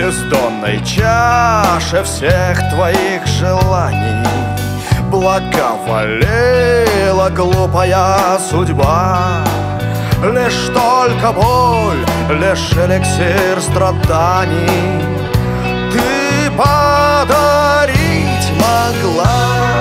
бездонной чаше всех твоих желаний благоволила глупая судьба. Лишь только боль, лишь эликсир страданий ты подарить могла.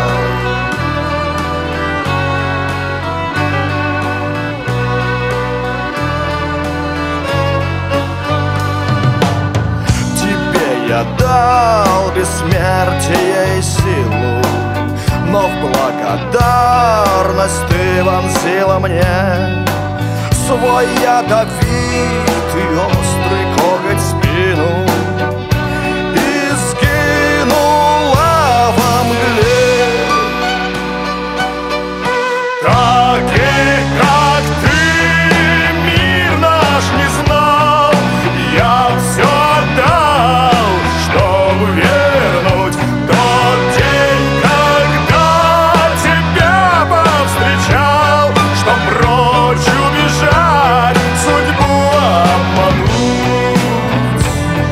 Я дал бессмертие и силу, но в благодарность ты вонзила мне свой ядовитый острый коготь в спину и сгинула во мгле. Таких, как ты, мир наш не знал. Я все отдал, чтобы вернуть тот день, когда тебя повстречал, чтоб прочь убежать, судьбу обмануть.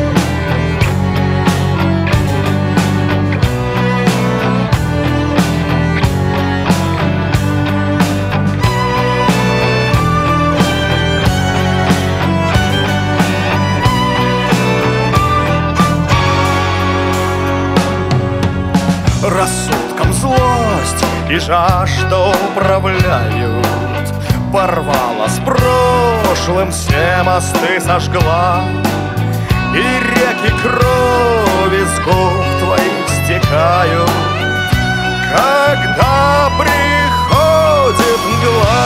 Рассудком злость и жажда управляют. Порвала с прошлым, все мосты сожгла, и реки крови с губ твоих стекают, когда приходит мгла.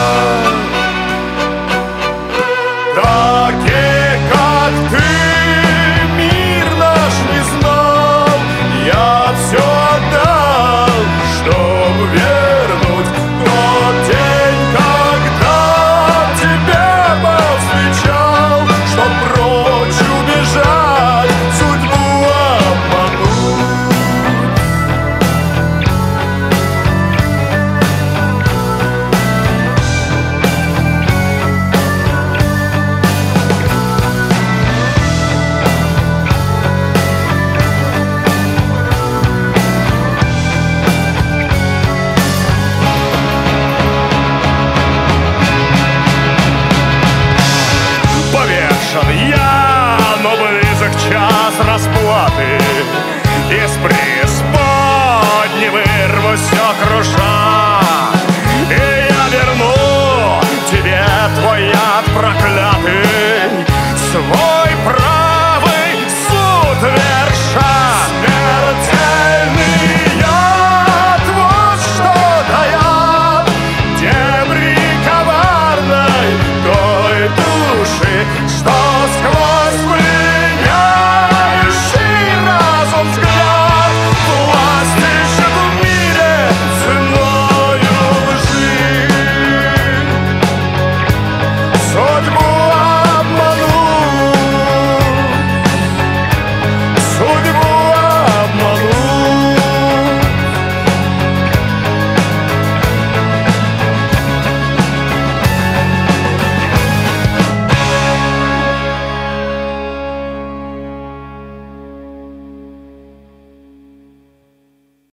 Таких, как ты, мир наш не знал. Я все отдал, чтобы вернуть тот день, когда тебя повстречал, чтоб прочь убежать, судьбу обмануть. Повешен я, но близок час расплаты. Из преисподней вырвусь все круша, и я верну тебе твой яд проклятый, свой прах.